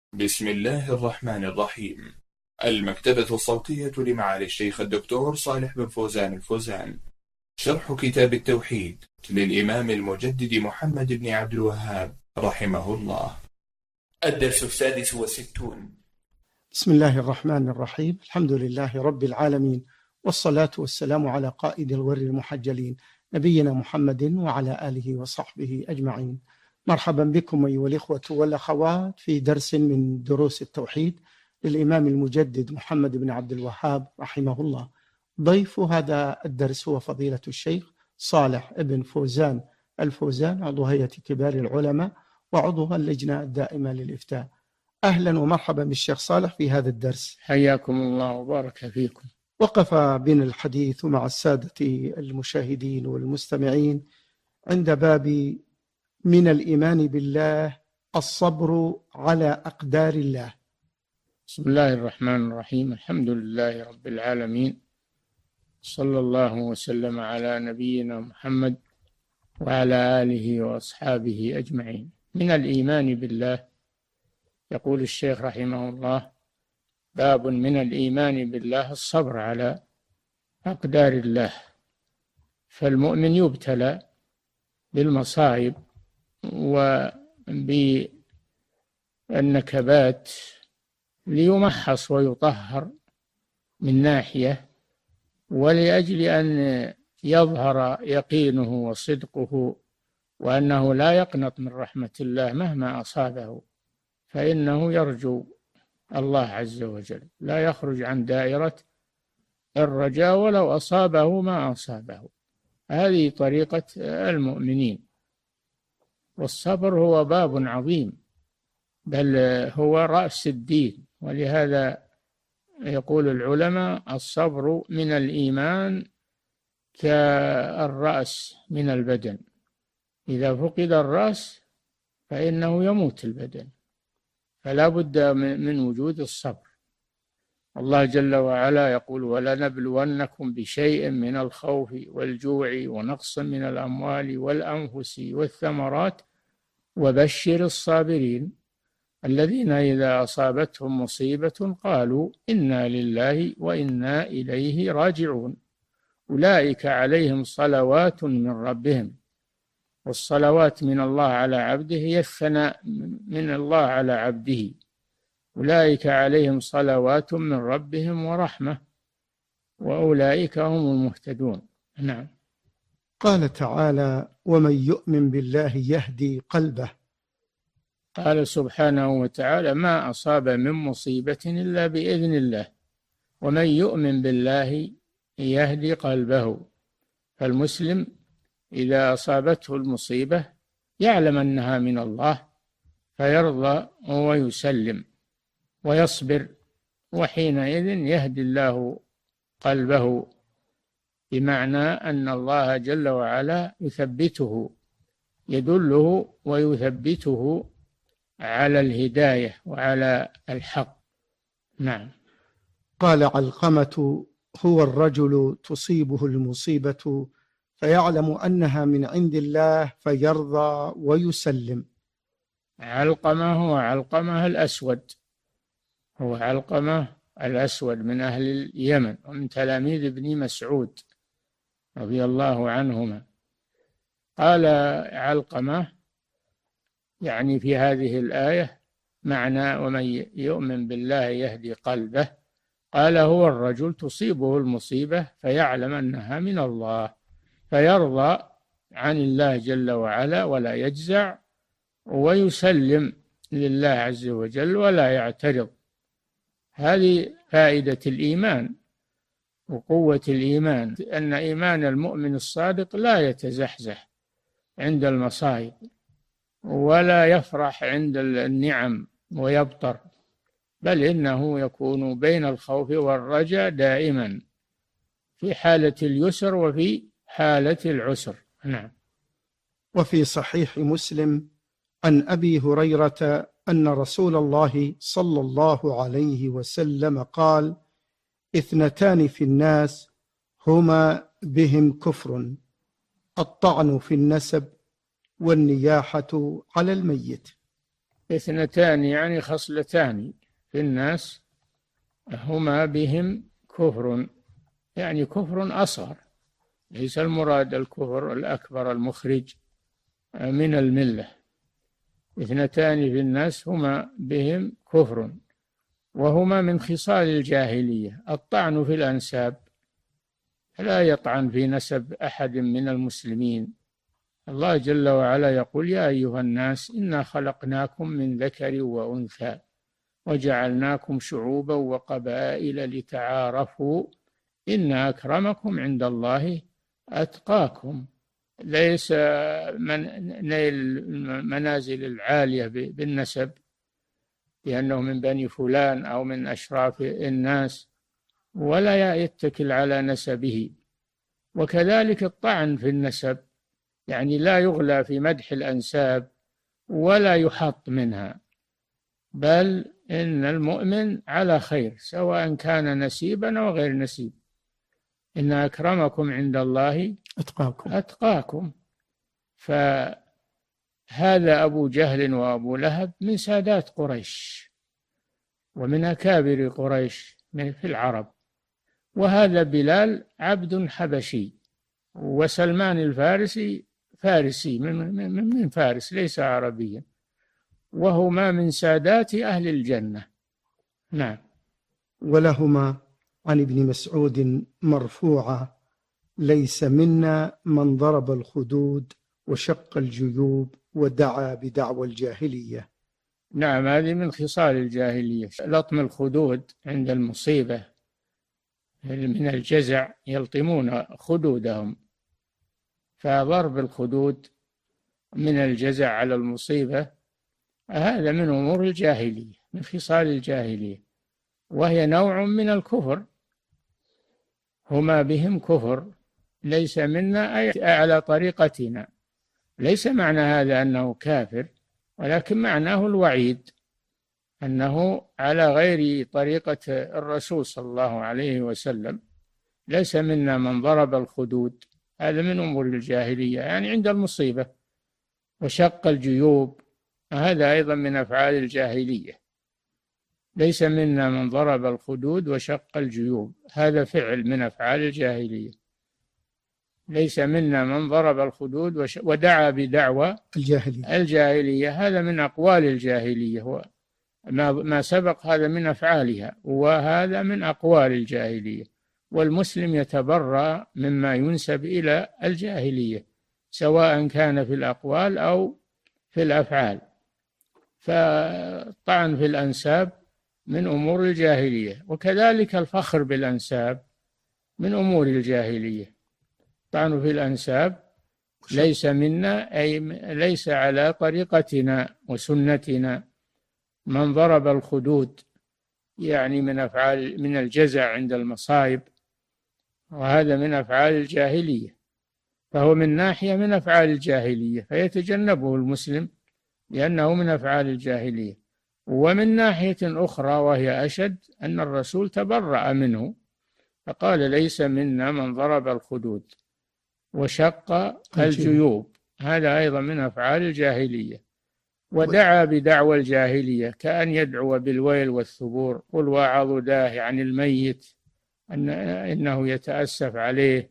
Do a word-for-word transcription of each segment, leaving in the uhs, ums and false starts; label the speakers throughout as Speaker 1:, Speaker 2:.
Speaker 1: بسم الله الرحمن الرحيم. المكتبة الصوتية لمعالي الشيخ الدكتور صالح بن فوزان الفوزان. شرح كتاب التوحيد للإمام المجدد محمد بن عبد الوهاب رحمه الله. الدرس السادس والستون.
Speaker 2: بسم الله الرحمن الرحيم. الحمد لله رب العالمين، والصلاة والسلام على قائد الغر المحجلين نبينا محمد وعلى آله وصحبه أجمعين. مرحبا بكم أيها الإخوة والأخوات في درس من دروس التوحيد للإمام المجدد محمد بن عبد الوهاب رحمه الله. ضيف هذا الدرس هو فضيلة الشيخ صالح بن فوزان الفوزان، عضو هيئة كبار العلماء وعضو اللجنة الدائمة للإفتاء. أهلا ومرحبا بالشيخ صالح في هذا الدرس.
Speaker 3: حياكم الله وبارك فيكم.
Speaker 2: وقف بنا الحديث مع السادة المشاهدين والمستمعين عند باب من الإيمان بالله الصبر على أقدار الله.
Speaker 3: بسم الله الرحمن الرحيم. الحمد لله رب العالمين، صلى الله وسلم على نبينا محمد وعلى آله وأصحابه أجمعين. من الإيمان بالله، يقول الشيخ رحمه الله: باب من الإيمان بالله الصبر على أقدار الله. فالمؤمن يبتلى بالمصائب وبالنكبات ليمحص ويطهر من ناحية، ولأجل أن يظهر يقينه وصدقه وأنه لا يقنط من رحمة الله مهما أصابه، فإنه يرجو الله عز وجل، لا يخرج عن دائرة الرجاء ولو أصابه ما أصابه. هذه طريقة المؤمنين. والصبر هو باب عظيم، بل هو رأس الدين، ولهذا يقول العلماء: الصبر من الإيمان كالرأس من البدن، إذا فقد الرأس فإنه يموت البدن، فلا بد من وجود الصبر. الله جل وعلا يقول: ولنبلونكم بشيء من الخوف والجوع ونقص من الأموال والأنفس والثمرات وبشر الصابرين الذين إذا أصابتهم مصيبة قالوا إنا لله وإنا إليه راجعون أولئك عليهم صلوات من ربهم. والصلوات من الله على عبده هي الثناء من الله على عبده. أولئك عليهم صلوات من ربهم ورحمة وأولئك هم المهتدون. نعم.
Speaker 2: قال تعالى: ومن يؤمن بالله يهدي قلبه.
Speaker 3: قال سبحانه وتعالى: ما أصاب من مصيبة إلا بإذن الله، ومن يؤمن بالله يهدي قلبه. فالمسلم إذا أصابته المصيبة يعلم أنها من الله، فيرضى ويسلم ويصبر، وحينئذ يهدي الله قلبه، بمعنى أن الله جل وعلا يثبته، يدله ويثبته على الهداية وعلى الحق. نعم.
Speaker 2: قال علقمة: هو الرجل تصيبه المصيبة فيعلم أنها من عند الله فيرضى ويسلم.
Speaker 3: علقمة هو علقمة الأسود، هو علقمة الأسود من أهل اليمن ومن تلاميذ ابن مسعود رضي الله عنهما. قال علقمة يعني في هذه الآية معنى ومن يؤمن بالله يهدي قلبه، قال هو الرجل تصيبه المصيبة فيعلم أنها من الله فيرضى عن الله جل وعلا ولا يجزع، ويسلم لله عز وجل ولا يعترض. هذه فائدة الإيمان وقوة الإيمان، أن إيمان المؤمن الصادق لا يتزحزح عند المصائب ولا يفرح عند النعم ويبطر، بل إنه يكون بين الخوف والرجاء دائما، في حالة اليسر وفي حالة العسر. نعم.
Speaker 2: وفي صحيح مسلم عن أبي هريرة أن رسول الله صلى الله عليه وسلم قال: اثنتان في الناس هما بهم كفر، الطعن في النسب والنياحة على الميت.
Speaker 3: اثنتان يعني خصلتان في الناس هما بهم كفر، يعني كفر أصغر، ليس المراد الكفر الأكبر المخرج من الملة. اثنتان في الناس هما بهم كفر وهما من خصال الجاهلية: الطعن في الأنساب، لا يطعن في نسب أحد من المسلمين. الله جل وعلا يقول: يا أيها الناس إنا خلقناكم من ذكر وأنثى وجعلناكم شعوبا وقبائل لتعارفوا إن أكرمكم عند الله أتقاكم. ليس من نيل المنازل العالية بالنسب لأنه من بني فلان أو من أشراف الناس، ولا يتكل على نسبه. وكذلك الطعن في النسب، يعني لا يغلى في مدح الأنساب ولا يحط منها، بل إن المؤمن على خير سواء كان نسيبا أو غير نسيب. إن أكرمكم عند الله
Speaker 2: أتقاكم
Speaker 3: أتقاكم. فهذا أبو جهل وأبو لهب من سادات قريش ومن أكابر قريش في العرب، وهذا بلال عبد حبشي، وسلمان الفارسي فارسي من من من فارس ليس عربيا، وهما من سادات أهل الجنة. نعم.
Speaker 2: ولهما عن ابن مسعود مرفوعة: ليس منا من ضرب الخدود وشق الجيوب ودعا بدعوى الجاهلية.
Speaker 3: نعم، هذه من خصال الجاهلية، لطم الخدود عند المصيبة من الجزع، يلطمون خدودهم، فضرب الخدود من الجزع على المصيبة هذا من أمور الجاهلية، من خصال الجاهلية، وهي نوع من الكفر. هما بهم كفر، ليس منا أي على طريقتنا. ليس معنى هذا أنه كافر، ولكن معناه الوعيد، أنه على غير طريقة الرسول صلى الله عليه وسلم. ليس منا من ضرب الخدود، هذا من أمور الجاهلية، يعني عند المصيبة. وشق الجيوب هذا أيضا من أفعال الجاهلية. ليس منا من ضرب الخدود وشق الجيوب، هذا فعل من أفعال الجاهلية. ليس منا من ضرب الخدود وش... ودعا بدعوى
Speaker 2: الجاهلية.
Speaker 3: الجاهلية هذا من أقوال الجاهلية، هو ما... ما سبق هذا من أفعالها، وهذا من أقوال الجاهلية. والمسلم يتبرأ مما ينسب إلى الجاهلية سواء كان في الأقوال أو في الأفعال. فالطعن في الأنساب من أمور الجاهلية، وكذلك الفخر بالأنساب من أمور الجاهلية. الطعن في الأنساب ليس منا، أي ليس على طريقتنا وسنتنا. من ضرب الخدود يعني من أفعال من الجزع عند المصائب، وهذا من أفعال الجاهلية، فهو من ناحية من أفعال الجاهلية فيتجنبه المسلم لأنه من أفعال الجاهلية. ومن ناحية أخرى وهي أشد أن الرسول تبرأ منه فقال: ليس منا من ضرب الخدود وشق الجيوب، هذا أيضا من أفعال الجاهلية. ودعا بدعوى الجاهلية كأن يدعو بالويل والثبور: قل واعظ داه عن الميت أن إنه يتأسف عليه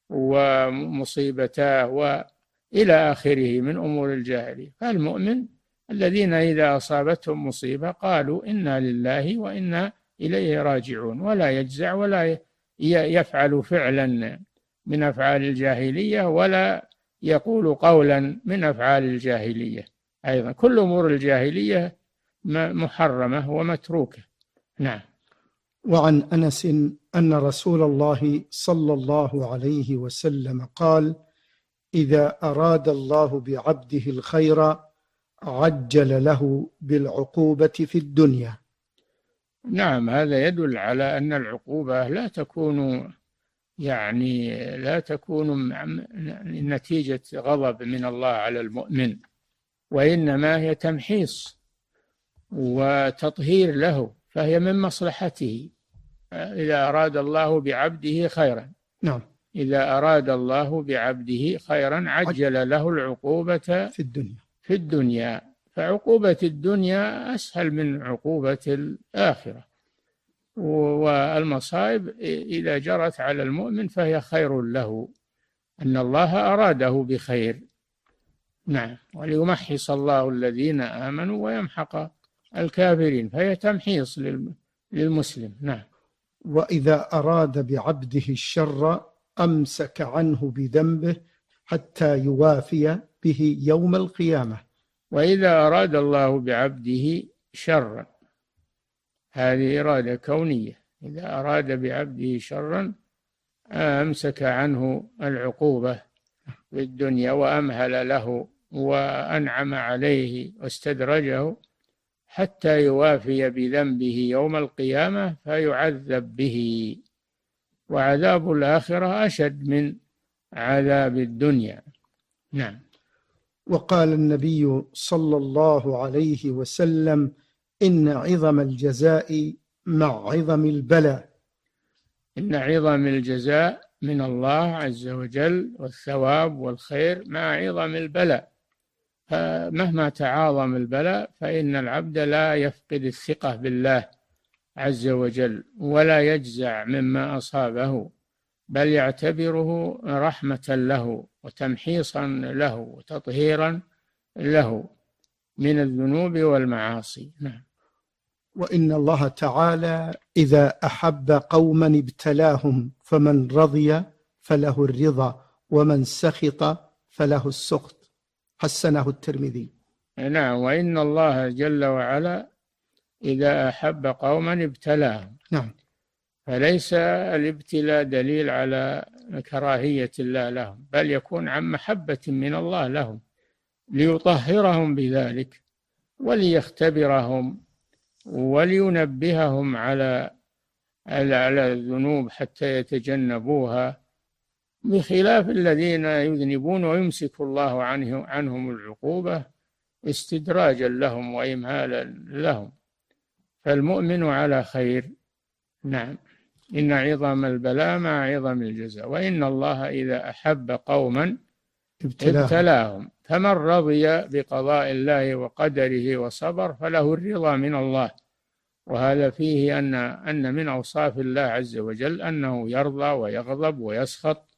Speaker 3: ومصيبتاه وإلى آخره من أمور الجاهلية. فالمؤمن الذين إذا أصابتهم مصيبة قالوا: إنا لله وإنا إليه راجعون، ولا يجزع ولا يفعل فعلا من أفعال الجاهلية ولا يقول قولا من أفعال الجاهلية. أيضا كل أمور الجاهلية محرمة ومتروكة. نعم.
Speaker 2: وعن أنس أن رسول الله صلى الله عليه وسلم قال: إذا أراد الله بعبده الخير عجل له بالعقوبة في الدنيا.
Speaker 3: نعم، هذا يدل على أن العقوبة لا تكون يعني لا تكون نتيجة غضب من الله على المؤمن، وإنما هي تمحيص وتطهير له، فهي من مصلحته. إذا أراد الله بعبده خيرا،
Speaker 2: نعم،
Speaker 3: إذا أراد الله بعبده خيرا عجل له العقوبة
Speaker 2: في الدنيا
Speaker 3: في الدنيا فعقوبة الدنيا أسهل من عقوبة الآخرة، والمصائب إذا جرت على المؤمن فهي خير له، أن الله أراده بخير. نعم، وليمحص الله الذين آمنوا ويمحق الكافرين، فهي تمحيص للمسلم. نعم.
Speaker 2: وإذا أراد بعبده الشر أمسك عنه بذنبه حتى يوافي به يوم القيامة.
Speaker 3: وإذا أراد الله بعبده شرا، هذه إرادة كونية، إذا أراد بعبده شرا أمسك عنه العقوبة في الدنيا وأمهل له وأنعم عليه واستدرجه حتى يوافي بذنبه يوم القيامة فيعذب به، وعذاب الآخرة أشد من عذاب الدنيا. نعم.
Speaker 2: وقال النبي صلى الله عليه وسلم: إن عظم الجزاء مع عظم البلاء.
Speaker 3: إن عظم الجزاء من الله عز وجل والثواب والخير مع عظم البلاء، فمهما تعاظم البلاء فإن العبد لا يفقد الثقة بالله عز وجل ولا يجزع مما أصابه، بل يعتبره رحمة له وتمحيصا له وتطهيرا له من الذنوب والمعاصي. نعم.
Speaker 2: وإن الله تعالى إذا أحب قوما ابتلاهم، فمن رضي فله الرضا ومن سخط فله السخط. حسنه الترمذي.
Speaker 3: نعم. وإن الله جل وعلا إذا أحب قوما ابتلاهم.
Speaker 2: نعم.
Speaker 3: فليس الابتلاء دليل على كراهية الله لهم، بل يكون عن محبة من الله لهم ليطهرهم بذلك وليختبرهم ولينبههم على على الذنوب حتى يتجنبوها، بخلاف الذين يذنبون ويمسك الله عنه عنهم العقوبة استدراجا لهم وإمهالا لهم، فالمؤمن على خير. نعم. إن عظم البلاء مع عظم الجزاء، وإن الله إذا أحب قوما ابتلاهم, ابتلاهم فمن رضي بقضاء الله وقدره وصبر فله الرضا من الله. وهذا فيه أن أن من أوصاف الله عز وجل أنه يرضى ويغضب ويسخط،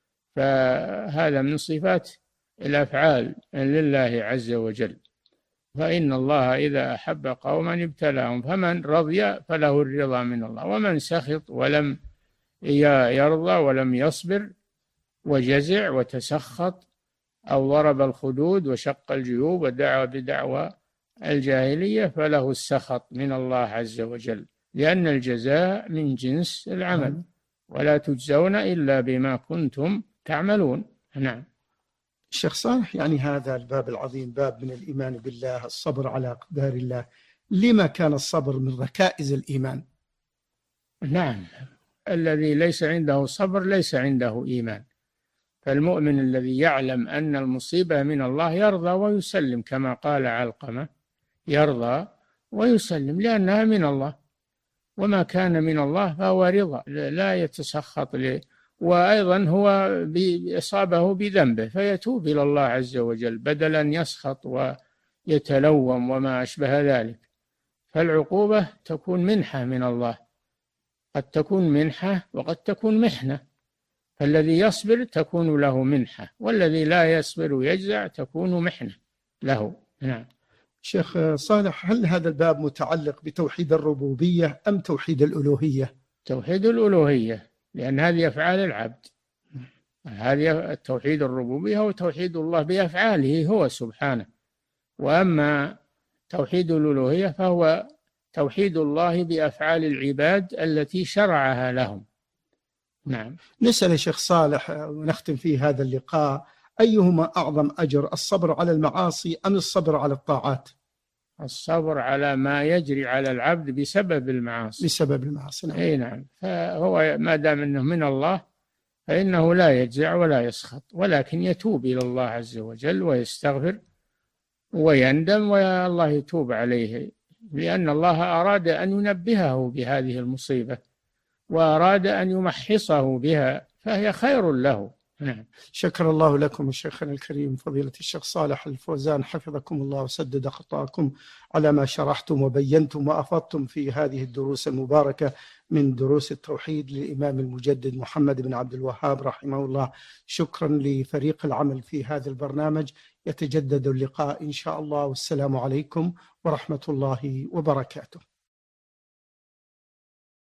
Speaker 3: فهذا من صفات الأفعال لله عز وجل. فإن الله إذا أحب قوما ابتلاهم فمن رضي فله الرضا من الله، ومن سخط ولم يرضى ولم يصبر وجزع وتسخط أو ضرب الخدود وشق الجيوب ودعا بدعوى الجاهلية فله السخط من الله عز وجل، لأن الجزاء من جنس العمل ولا تجزون إلا بما كنتم تعملون. نعم.
Speaker 2: الشيخ صالح، يعني هذا الباب العظيم باب من الإيمان بالله، الصبر على أقدار الله، لما كان الصبر من ركائز الإيمان؟
Speaker 3: نعم. الذي ليس عنده صبر ليس عنده إيمان. فالمؤمن الذي يعلم أن المصيبة من الله يرضى ويسلم، كما قال علقمة: يرضى ويسلم لأنها من الله، وما كان من الله فهو رضا لا يتسخط له. وأيضا هو أصابه بذنبه فيتوب إلى الله عز وجل بدلا يسخط ويتلوم وما أشبه ذلك. فالعقوبة تكون منحة من الله، قد تكون منحة وقد تكون محنة، فالذي يصبر تكون له منحة، والذي لا يصبر ويجزع تكون محنة له. نعم.
Speaker 2: شيخ صالح، هل هذا الباب متعلق بتوحيد الربوبية أم توحيد الألوهية؟
Speaker 3: توحيد الألوهية، لأن هذه أفعال العبد. هذه توحيد الربوبية هو توحيد الله بأفعاله هو سبحانه، وأما توحيد الألوهية فهو توحيد الله بأفعال العباد التي شرعها لهم. نعم.
Speaker 2: نسأل الشيخ صالح ونختم في هذا اللقاء: أيهما أعظم أجر، الصبر على المعاصي أم الصبر على الطاعات؟
Speaker 3: الصبر على ما يجري على العبد بسبب المعاصي.
Speaker 2: بسبب المعاصي. نعم.
Speaker 3: أي نعم. فهو ما دام أنه من الله فإنه لا يجزع ولا يسخط، ولكن يتوب إلى الله عز وجل ويستغفر ويندم والله يتوب عليه، لأن الله أراد أن ينبهه بهذه المصيبة وأراد أن يمحصه بها، فهي خير له. نعم.
Speaker 2: شكر الله لكم شيخنا الكريم فضيلة الشيخ صالح الفوزان، حفظكم الله وسدد خطاكم على ما شرحتم وبينتم وأفضتم في هذه الدروس المباركة من دروس التوحيد للإمام المجدد محمد بن عبد الوهاب رحمه الله. شكرا لفريق العمل في هذا البرنامج. يتجدد اللقاء إن شاء الله، والسلام عليكم ورحمة الله وبركاته.